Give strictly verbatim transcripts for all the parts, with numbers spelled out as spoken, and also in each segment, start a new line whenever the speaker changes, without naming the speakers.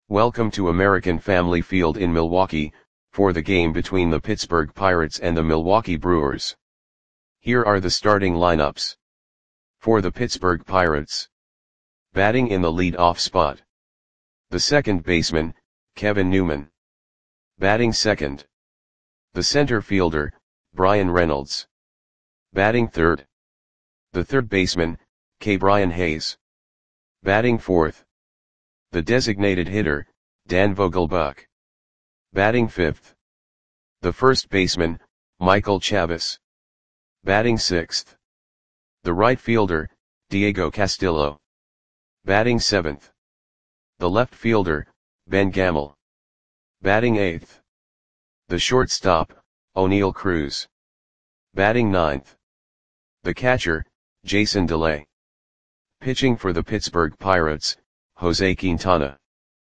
Welcome to American Family Field in Milwaukee, for the game between the Pittsburgh Pirates and the Milwaukee Brewers. Here are the starting lineups. For the Pittsburgh Pirates. Batting in the lead-off spot. The second baseman, Kevin Newman. Batting second. The center fielder, Bryan Reynolds. Batting third. The third baseman, Ke'Bryan Hayes. Batting fourth. The designated hitter, Dan Vogelbach. Batting fifth. The first baseman, Michael Chavis. Batting sixth. The right fielder, Diego Castillo. Batting seventh. The left fielder, Ben Gamel. Batting eighth. The shortstop, Oneil Cruz. Batting ninth. The catcher, Jason Delay. Pitching for the Pittsburgh Pirates, Jose Quintana.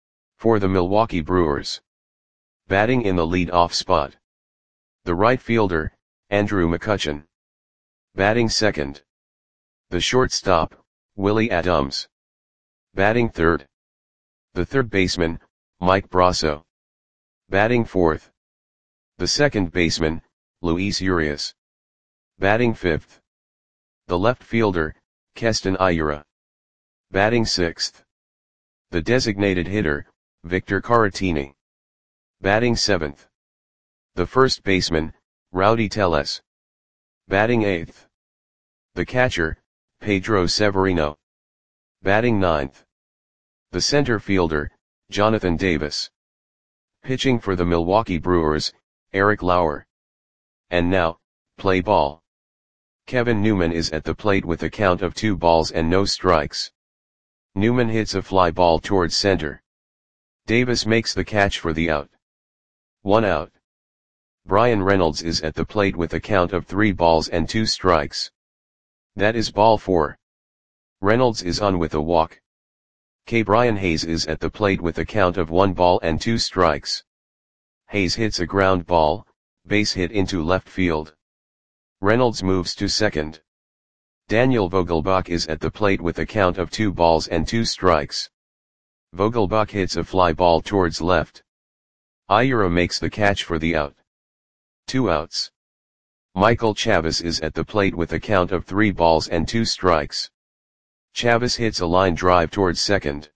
For the Milwaukee Brewers. Batting in the lead-off spot. The right fielder, Andrew McCutchen. Batting second. The shortstop, Willie Adams. Batting third. The third baseman, Mike Brosseau. Batting fourth. The second baseman, Luis Urias. Batting fifth. The left fielder, Keston Hiura. Batting sixth. The designated hitter, Victor Caratini. Batting seventh. The first baseman, Rowdy Tellez. Batting eighth. The catcher, Pedro Severino. Batting ninth. The center fielder, Jonathan Davis. Pitching for the Milwaukee Brewers, Eric Lauer. And now, play ball. Kevin Newman is at the plate with a count of two balls and no strikes. Newman hits a fly ball towards center. Davis makes the catch for the out. One out. Bryan Reynolds is at the plate with a count of three balls and two strikes. That is ball four. Reynolds is on with a walk. Ke'Bryan Hayes is at the plate with a count of one ball and two strikes. Hayes hits a ground ball, base hit into left field. Reynolds moves to second. Daniel Vogelbach is at the plate with a count of two balls and two strikes. Vogelbach hits a fly ball towards left. Hiura makes the catch for the out. Two outs. Michael Chavis is at the plate with a count of three balls and two strikes. Chavis hits a line drive towards second.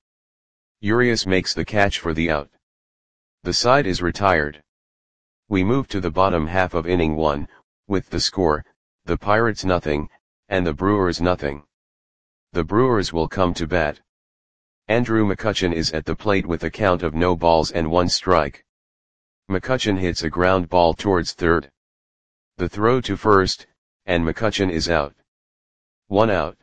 Urias makes the catch for the out. The side is retired. We move to the bottom half of inning one, with the score, the Pirates nothing, and the Brewers nothing. The Brewers will come to bat. Andrew McCutchen is at the plate with a count of no balls and one strike. McCutchen hits a ground ball towards third. The throw to first, and McCutchen is out. One out.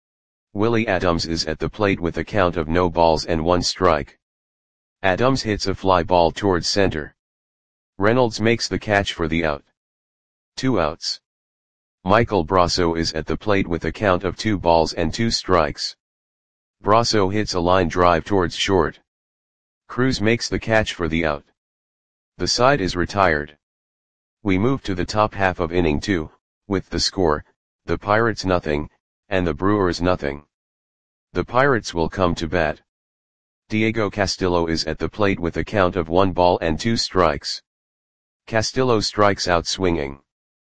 Willie Adams is at the plate with a count of no balls and one strike. Adams hits a fly ball towards center. Reynolds makes the catch for the out. Two outs. Michael Brosseau is at the plate with a count of two balls and two strikes. Brosseau hits a line drive towards short. Cruz makes the catch for the out. The side is retired. We move to the top half of inning two, with the score, the Pirates nothing, and the Brewers nothing. The Pirates will come to bat. Diego Castillo is at the plate with a count of one ball and two strikes. Castillo strikes out swinging.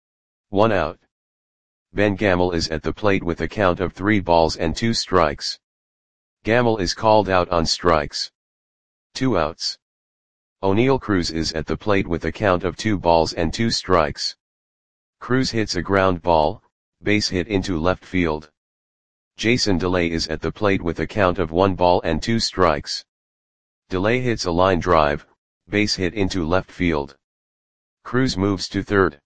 One out. Ben Gamel is at the plate with a count of three balls and two strikes. Gamel is called out on strikes. Two outs. Oneil Cruz is at the plate with a count of two balls and two strikes. Cruz hits a ground ball, base hit into left field. Jason Delay is at the plate with a count of one ball and two strikes. Delay hits a line drive, base hit into left field. Cruz moves to third.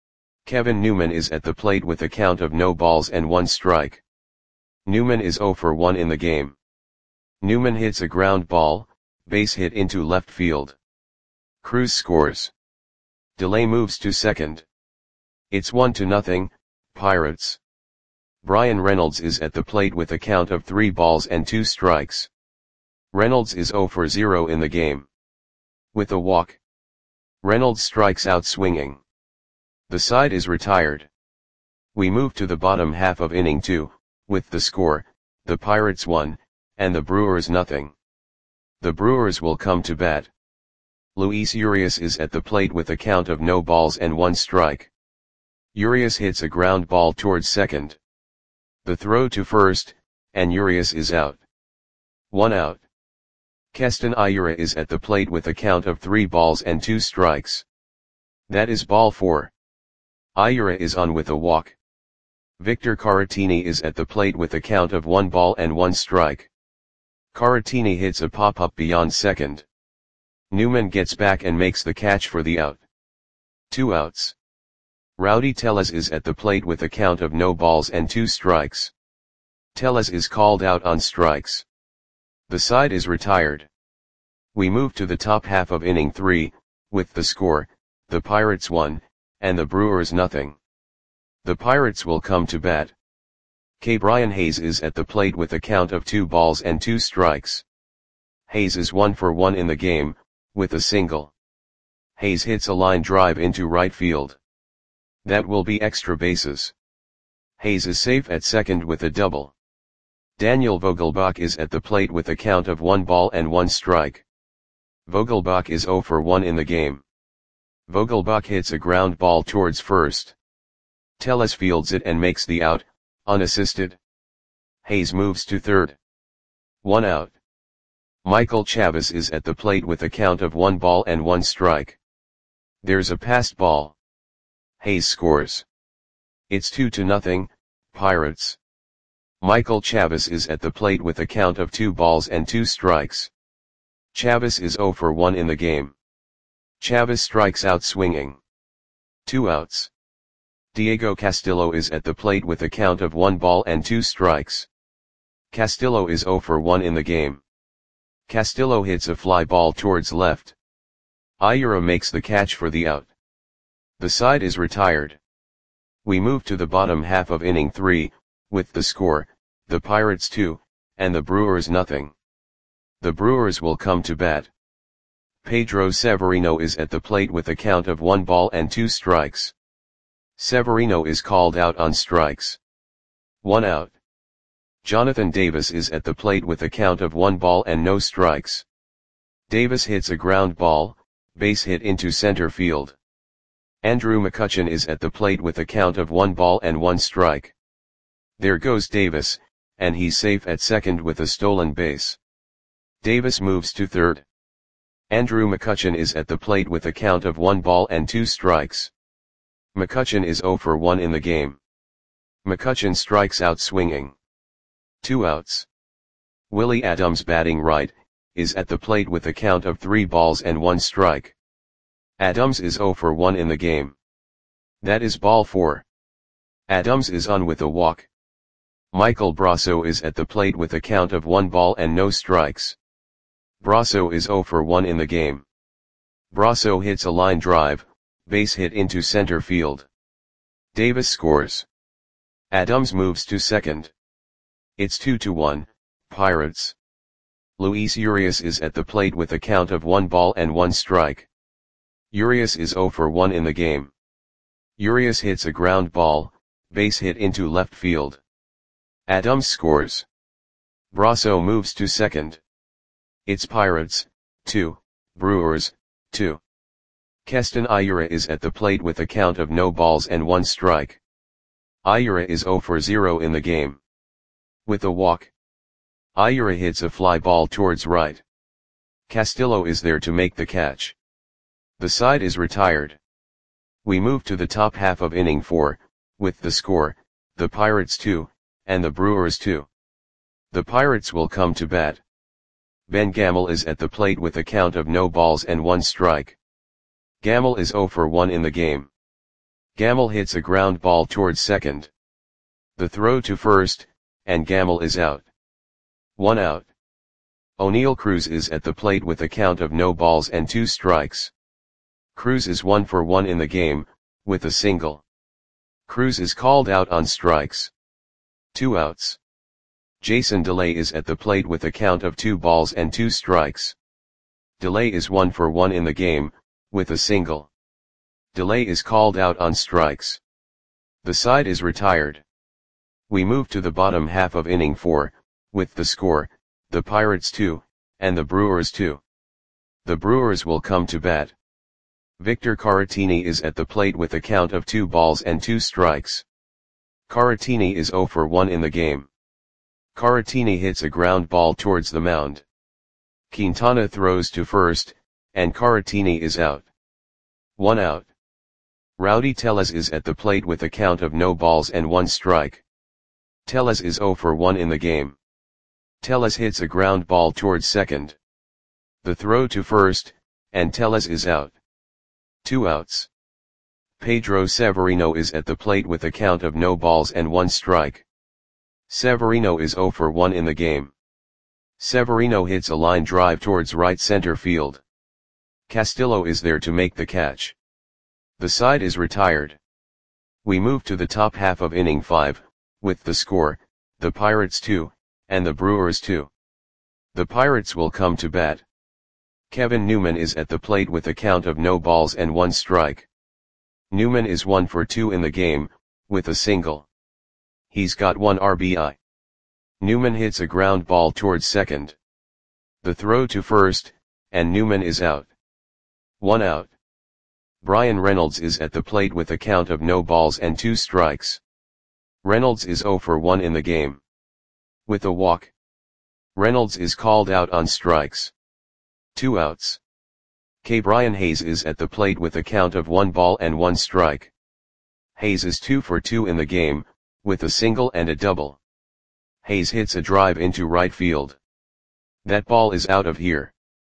Kevin Newman is at the plate with a count of no balls and one strike. Newman is zero for one in the game. Newman hits a ground ball, base hit into left field. Cruz scores. Delay moves to second. It's one to nothing, Pirates. Bryan Reynolds is at the plate with a count of three balls and two strikes. Reynolds is zero for zero in the game. With a walk. Reynolds strikes out swinging. The side is retired. We move to the bottom half of inning two, with the score, the Pirates one, and the Brewers nothing. The Brewers will come to bat. Luis Urias is at the plate with a count of no balls and one strike. Urias hits a ground ball towards second. The throw to first, and Urias is out. One out. Keston Hiura is at the plate with a count of three balls and two strikes. That is ball four. Hiura is on with a walk. Victor Caratini is at the plate with a count of one ball and one strike. Caratini hits a pop-up beyond second. Newman gets back and makes the catch for the out. Two outs. Rowdy Tellez is at the plate with a count of no balls and two strikes. Tellez is called out on strikes. The side is retired. We move to the top half of inning three, with the score, the Pirates one, and the Brewers nothing. The Pirates will come to bat. Ke'Bryan Hayes is at the plate with a count of two balls and two strikes. Hayes is one for one in the game, with a single. Hayes hits a line drive into right field. That will be extra bases. Hayes is safe at second with a double. Daniel Vogelbach is at the plate with a count of one ball and one strike. Vogelbach is zero for one in the game. Vogelbach hits a ground ball towards first. Tellez fields it and makes the out, unassisted. Hayes moves to third. One out. Michael Chavis is at the plate with a count of one ball and one strike. There's a passed ball. Hayes scores. It's two to nothing, Pirates. Michael Chavis is at the plate with a count of two balls and two strikes. Chavis is zero for one in the game. Chavis strikes out swinging. Two outs. Diego Castillo is at the plate with a count of one ball and two strikes. Castillo is zero for one in the game. Castillo hits a fly ball towards left. Hiura makes the catch for the out. The side is retired. We move to the bottom half of inning three, with the score, the Pirates two, and the Brewers nothing. The Brewers will come to bat. Pedro Severino is at the plate with a count of one ball and two strikes. Severino is called out on strikes. One out. Jonathan Davis is at the plate with a count of one ball and no strikes. Davis hits a ground ball, base hit into center field. Andrew McCutchen is at the plate with a count of one ball and one strike. There goes Davis, and he's safe at second with a stolen base. Davis moves to third. Andrew McCutchen is at the plate with a count of one ball and two strikes. McCutchen is zero for one in the game. McCutchen strikes out swinging. Two outs. Willie Adams, batting right, is at the plate with a count of three balls and one strike. Adams is zero for one in the game. That is ball four. Adams is on with a walk. Michael Brasso is at the plate with a count of one ball and no strikes. Brasso is zero for one in the game. Brasso hits a line drive, base hit into center field. Davis scores. Adams moves to second. It's two to one, Pirates. Luis Urias is at the plate with a count of one ball and one strike. Urias is zero for one in the game. Urias hits a ground ball, base hit into left field. Adams scores. Brasso moves to second. It's Pirates, two, Brewers, two. Keston Hiura is at the plate with a count of no balls and one strike. Hiura is zero for zero in the game. With a walk. Hiura hits a fly ball towards right. Castillo is there to make the catch. The side is retired. We move to the top half of inning four, with the score, the Pirates two, and the Brewers two. The Pirates will come to bat. Ben Gamel is at the plate with a count of no balls and one strike. Gamel is zero for one in the game. Gamel hits a ground ball towards second. The throw to first, and Gamel is out. One out. O'Neal Cruz is at the plate with a count of no balls and two strikes. Cruz is one for one in the game, with a single. Cruz is called out on strikes. Two outs. Jason DeLay is at the plate with a count of two balls and two strikes. DeLay is one for one in the game, with a single. DeLay is called out on strikes. The side is retired. We move to the bottom half of inning four, with the score, the Pirates two, and the Brewers two. The Brewers will come to bat. Victor Caratini is at the plate with a count of two balls and two strikes. Caratini is zero for one in the game. Caratini hits a ground ball towards the mound. Quintana throws to first, and Caratini is out. One out. Rowdy Tellez is at the plate with a count of no balls and one strike. Tellez is zero for one in the game. Tellez hits a ground ball towards second. The throw to first, and Tellez is out. Two outs. Pedro Severino is at the plate with a count of no balls and one strike. Severino is zero for one in the game. Severino hits a line drive towards right center field. Castillo is there to make the catch. The side is retired. We move to the top half of inning five, with the score, the Pirates two, and the Brewers two. The Pirates will come to bat. Kevin Newman is at the plate with a count of no balls and one strike. Newman is one for two in the game, with a single. He's got one R B I. Newman hits a ground ball towards second. The throw to first, and Newman is out. One out. Bryan Reynolds is at the plate with a count of no balls and two strikes. Reynolds is zero for one in the game. With a walk. Reynolds is called out on strikes. Two outs. K. Brian Hayes is at the plate with a count of one ball and one strike. Hayes is two for two in the game, with a single and a double. Hayes hits a drive into right field. That ball is out of here.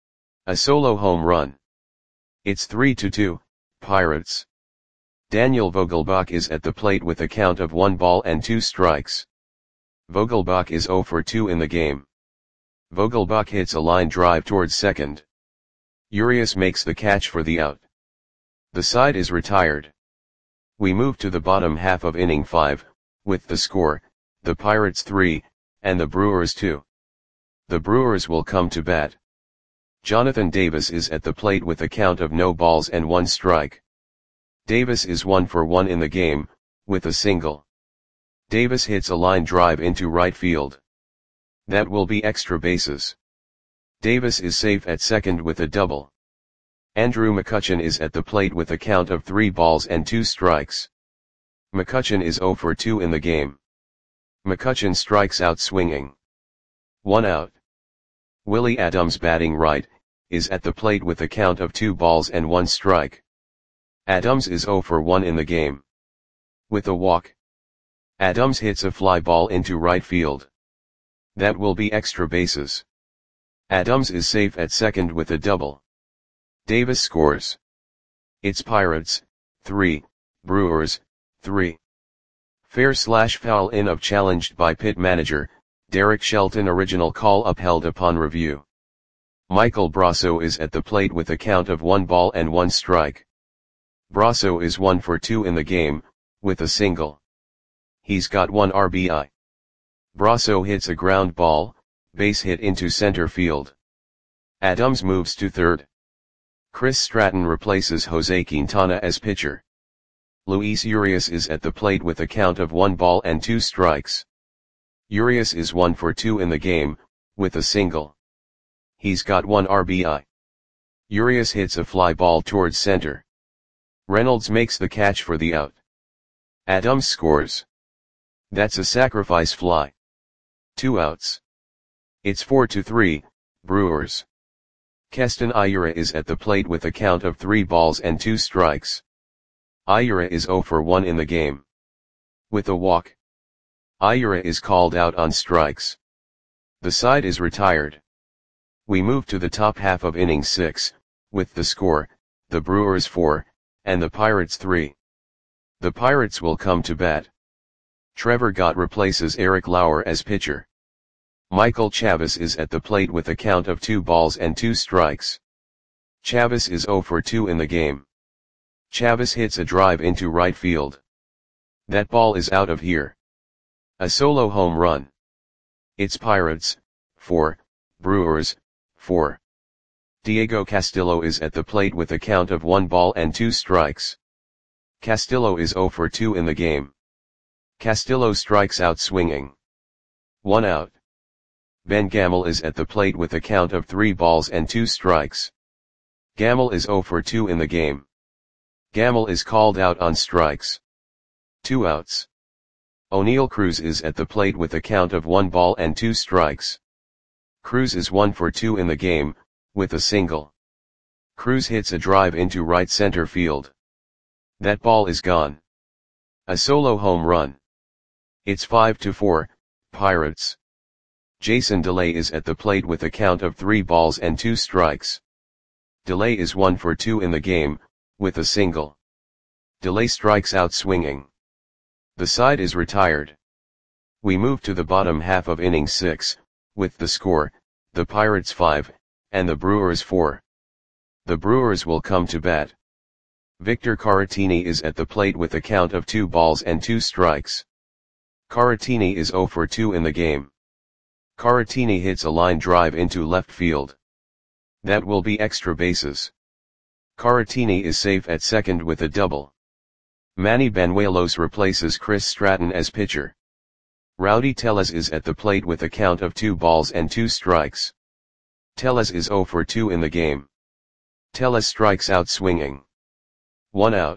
A solo home run. It's three to two, Pirates. Daniel Vogelbach is at the plate with a count of one ball and two strikes. Vogelbach is zero for two in the game. Vogelbach hits a line drive towards second. Urias makes the catch for the out. The side is retired. We move to the bottom half of inning five, with the score, the Pirates three, and the Brewers two. The Brewers will come to bat. Jonathan Davis is at the plate with a count of no balls and one strike. Davis is one for one in the game, with a single. Davis hits a line drive into right field. That will be extra bases. Davis is safe at second with a double. Andrew McCutchen is at the plate with a count of three balls and two strikes. McCutchen is zero for two in the game. McCutchen strikes out swinging. One out. Willie Adams, batting right, is at the plate with a count of two balls and one strike. Adams is zero for one in the game. With a walk. Adams hits a fly ball into right field. That will be extra bases. Adams is safe at second with a double. Davis scores. It's Pirates, three, Brewers, three. Fair slash foul in of challenged by pit manager, Derek Shelton. Original call upheld upon review. Michael Brasso is at the plate with a count of one ball and one strike. Brasso is one for two in the game, with a single. He's got one R B I. Brasso hits a ground ball, base hit into center field. Adams moves to third. Chris Stratton replaces Jose Quintana as pitcher. Luis Urias is at the plate with a count of one ball and two strikes. Urias is one for two in the game, with a single. He's got one R B I. Urias hits a fly ball towards center. Reynolds makes the catch for the out. Adams scores. That's a sacrifice fly. Two outs. It's four to three, Brewers. Keston Hiura is at the plate with a count of three balls and two strikes. Hiura is zero for one in the game. With a walk. Hiura is called out on strikes. The side is retired. We move to the top half of inning six, with the score, the Brewers four, and the Pirates three. The Pirates will come to bat. Trevor Gott replaces Eric Lauer as pitcher. Michael Chavis is at the plate with a count of two balls and two strikes. Chavis is zero for two in the game. Chavis hits a drive into right field. That ball is out of here. A solo home run. It's Pirates, four, Brewers, four. Diego Castillo is at the plate with a count of one ball and two strikes. Castillo is zero for two in the game. Castillo strikes out swinging. One out. Ben Gamel is at the plate with a count of three balls and two strikes. Gamel is zero for two in the game. Gamel is called out on strikes. Two outs. O'Neal Cruz is at the plate with a count of one ball and two strikes. Cruz is one for two in the game, with a single. Cruz hits a drive into right center field. That ball is gone. A solo home run. It's five to four, Pirates. Jason DeLay is at the plate with a count of three balls and two strikes. DeLay is one for two in the game, with a single. DeLay strikes out swinging. The side is retired. We move to the bottom half of inning six, with the score, the Pirates five, and the Brewers four. The Brewers will come to bat. Victor Caratini is at the plate with a count of two balls and two strikes. Caratini is zero for two in the game. Caratini hits a line drive into left field. That will be extra bases. Caratini is safe at second with a double. Manny Banuelos replaces Chris Stratton as pitcher. Rowdy Tellez is at the plate with a count of two balls and two strikes. Tellez is zero for two in the game. Tellez strikes out swinging. One out.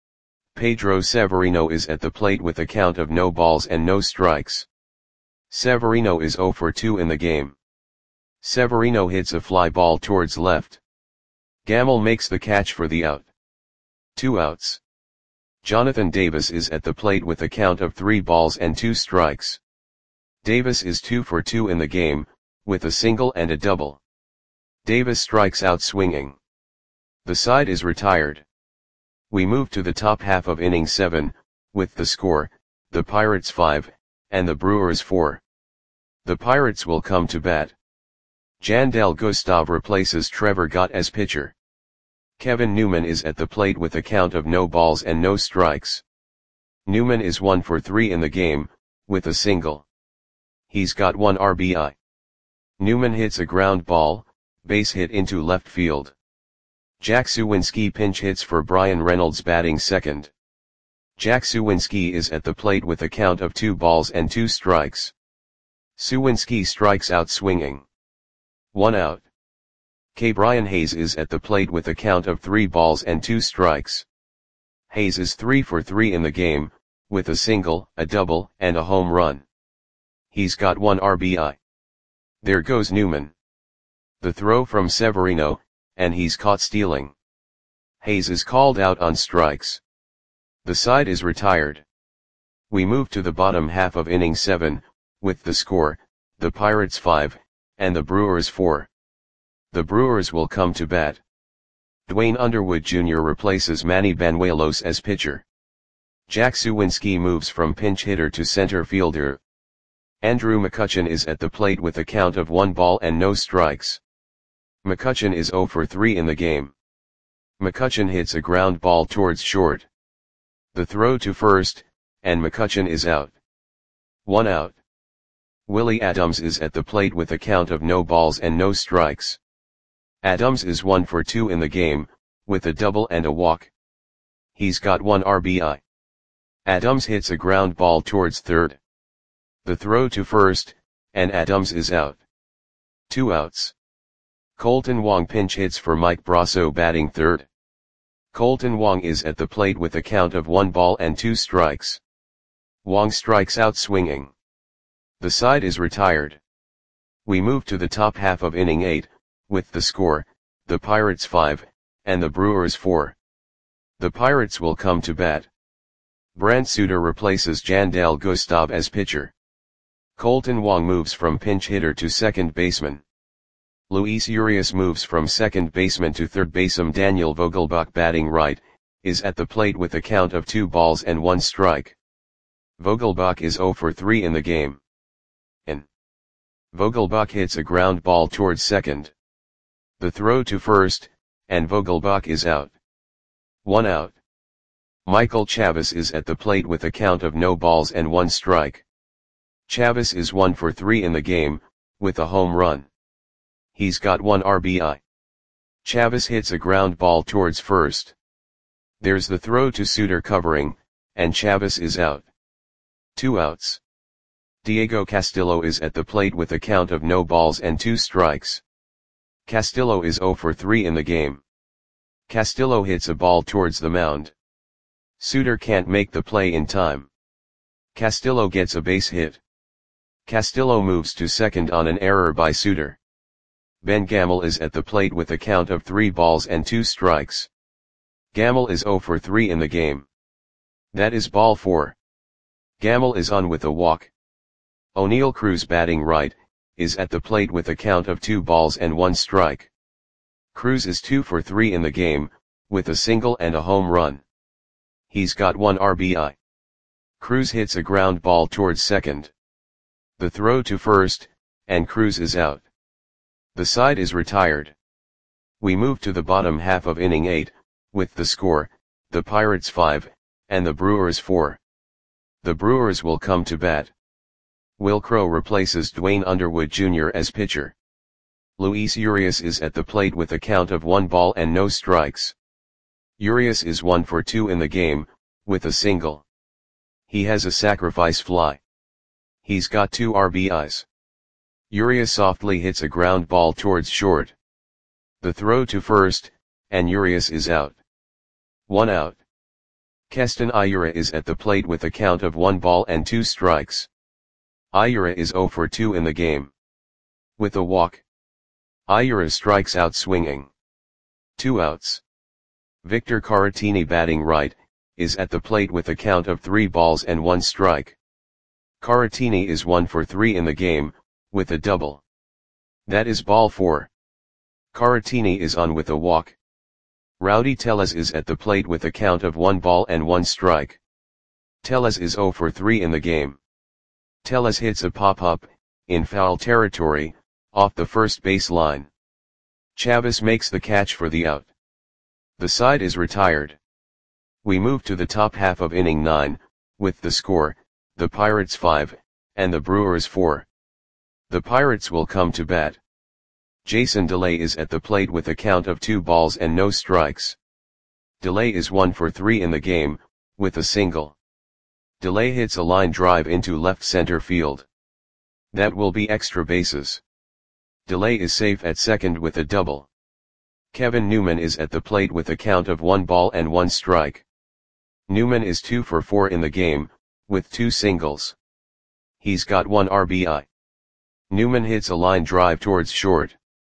Pedro Severino is at the plate with a count of no balls and no strikes. Severino is zero for two in the game. Severino hits a fly ball towards left. Gamel makes the catch for the out. Two outs. Jonathan Davis is at the plate with a count of three balls and two strikes. Davis is two for two in the game, with a single and a double. Davis strikes out swinging. The side is retired. We move to the top half of inning seven, with the score, the Pirates five, and the Brewers four. The Pirates will come to bat. Jandel Gustav replaces Trevor Gott as pitcher. Kevin Newman is at the plate with a count of no balls and no strikes. Newman is one for three in the game, with a single. He's got one R B I. Newman hits a ground ball, base hit into left field. Jack Suwinski pinch hits for Brian Reynolds batting second. Jack Suwinski is at the plate with a count of two balls and two strikes. Suwinski strikes out swinging. One out. K. Brian Hayes is at the plate with a count of three balls and two strikes. Hayes is three for three in the game, with a single, a double, and a home run. He's got one R B I. There goes Newman. The throw from Severino, and he's caught stealing. Hayes is called out on strikes. The side is retired. We move to the bottom half of inning seven, with the score, the Pirates five, and the Brewers four. The Brewers will come to bat. Dwayne Underwood Junior replaces Manny Banuelos as pitcher. Jack Suwinski moves from pinch hitter to center fielder. Andrew McCutchen is at the plate with a count of one ball and no strikes. McCutchen is zero for three in the game. McCutchen hits a ground ball towards short. The throw to first, and McCutchen is out. One out. Willie Adams is at the plate with a count of no balls and no strikes. Adams is one for two in the game, with a double and a walk. He's got one R B I. Adams hits a ground ball towards third. The throw to first, and Adams is out. Two outs. Colton Wong pinch hits for Mike Brasso batting third. Colton Wong is at the plate with a count of one ball and two strikes. Wong strikes out swinging. The side is retired. We move to the top half of inning eight, with the score, the Pirates five, and the Brewers four. The Pirates will come to bat. Brant Suter replaces Jandel Gustav as pitcher. Colton Wong moves from pinch hitter to second baseman. Luis Urias moves from second baseman to third baseman. Daniel Vogelbach batting right, is at the plate with a count of two balls and one strike. Vogelbach is zero for three in the game. In. Vogelbach hits a ground ball towards second. The throw to first, and Vogelbach is out. One out. Michael Chavis is at the plate with a count of no balls and one strike. Chavis is one for three in the game, with a home run. He's got one R B I. Chavis hits a ground ball towards first. There's the throw to Suter covering, and Chavis is out. Two outs. Diego Castillo is at the plate with a count of no balls and two strikes. Castillo is zero for three in the game. Castillo hits a ball towards the mound. Suter can't make the play in time. Castillo gets a base hit. Castillo moves to second on an error by Suter. Ben Gamel is at the plate with a count of three balls and two strikes. Gamel is zero for three in the game. That is ball four. Gamel is on with a walk. O'Neal Cruz, batting right, is at the plate with a count of two balls and one strike. Cruz is two for three in the game, with a single and a home run. He's got one R B I. Cruz hits a ground ball towards second. The throw to first, and Cruz is out. The side is retired. We move to the bottom half of inning eight, with the score, the Pirates five, and the Brewers four. The Brewers will come to bat. Wil Crowe replaces Dwayne Underwood Junior as pitcher. Luis Urias is at the plate with a count of one ball and no strikes. Urias is one for two in the game, with a single. He has a sacrifice fly. He's got two R B Is. Urias softly hits a ground ball towards short. The throw to first, and Urias is out. One out. Keston Hiura is at the plate with a count of one ball and two strikes. Hiura is zero for two in the game. With a walk. Hiura strikes out swinging. Two outs. Victor Caratini, batting right, is at the plate with a count of three balls and one strike. Caratini is one for three in the game, with a double. That is ball four. Caratini is on with a walk. Rowdy Tellez is at the plate with a count of one ball and one strike. Tellez is zero for three in the game. Tellez hits a pop-up, in foul territory, off the first base line. Chavez makes the catch for the out. The side is retired. We move to the top half of inning nine, with the score, the Pirates five, and the Brewers four. The Pirates will come to bat. Jason DeLay is at the plate with a count of two balls and no strikes. DeLay is one for three in the game, with a single. DeLay hits a line drive into left center field. That will be extra bases. DeLay is safe at second with a double. Kevin Newman is at the plate with a count of one ball and one strike. Newman is two for four in the game, with two singles. He's got one R B I. Newman hits a line drive towards short.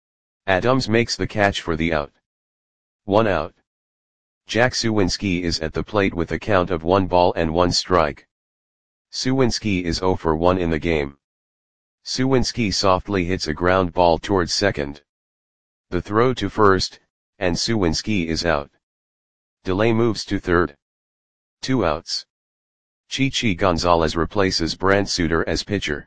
Adams makes the catch for the out. One out. Jack Suwinski is at the plate with a count of one ball and one strike. Suwinski is zero for one in the game. Suwinski softly hits a ground ball towards second. The throw to first, and Suwinski is out. DeLay moves to third. Two outs. Chichi Gonzalez replaces Brant Suter as pitcher.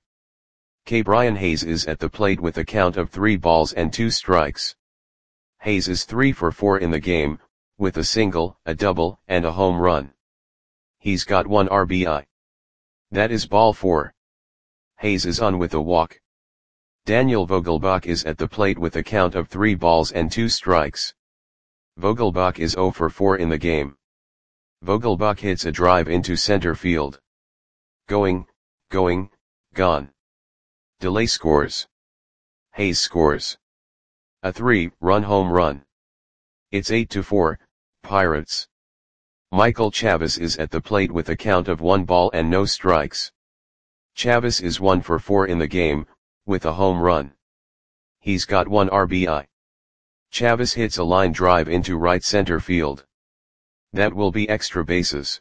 K. Brian Hayes is at the plate with a count of three balls and two strikes. Hayes is three for four in the game, with a single, a double, and a home run. He's got one R B I. That is ball four. Hayes is on with a walk. Daniel Vogelbach is at the plate with a count of three balls and two strikes. Vogelbach is zero for four in the game. Vogelbach hits a drive into center field. Going, going, gone. DeLay scores. Hayes scores. A three-run home run. It's eight to four, Pirates. Michael Chavez is at the plate with a count of one ball and no strikes. Chavez is one for four in the game, with a home run. He's got one R B I. Chavez hits a line drive into right center field. That will be extra bases.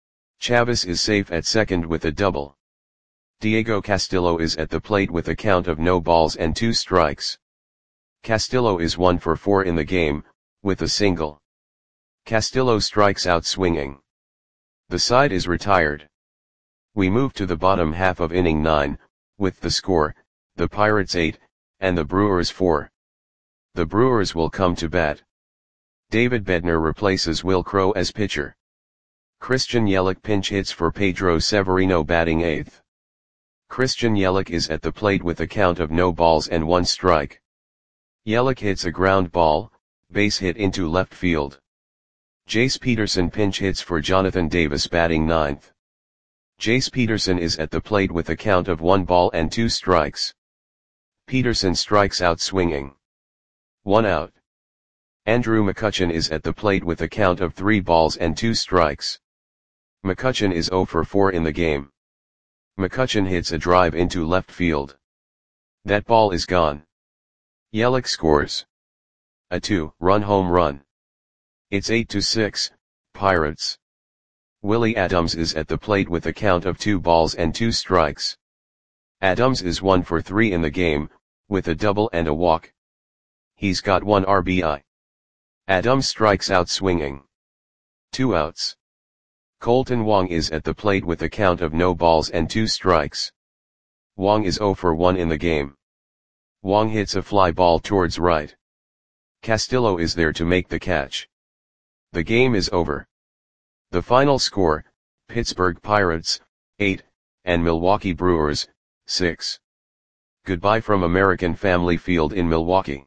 Chavez is safe at second with a double. Diego Castillo is at the plate with a count of no balls and two strikes. Castillo is one for four in the game, with a single. Castillo strikes out swinging. The side is retired. We move to the bottom half of inning nine, with the score, the Pirates eight, and the Brewers four. The Brewers will come to bat. David Bednar replaces Wil Crowe as pitcher. Christian Yelich pinch hits for Pedro Severino, batting eighth. Christian Yelich is at the plate with a count of no balls and one strike. Yelich hits a ground ball, base hit into left field. Jace Peterson pinch hits for Jonathan Davis, batting ninth. Jace Peterson is at the plate with a count of one ball and two strikes. Peterson strikes out swinging. One out. Andrew McCutchen is at the plate with a count of three balls and two strikes. McCutchen is zero for four in the game. McCutchen hits a drive into left field. That ball is gone. Yelich scores a two-run home run. It's eight to six, Pirates. Willie Adams is at the plate with a count of two balls and two strikes. Adams is one for three in the game, with a double and a walk. He's got one R B I. Adams strikes out swinging. Two outs. Colton Wong is at the plate with a count of no balls and two strikes. Wong is zero for one in the game. Wong hits a fly ball towards right. Castillo is there to make the catch. The game is over. The final score, Pittsburgh Pirates, eight, and Milwaukee Brewers, six. Goodbye from American Family Field in Milwaukee.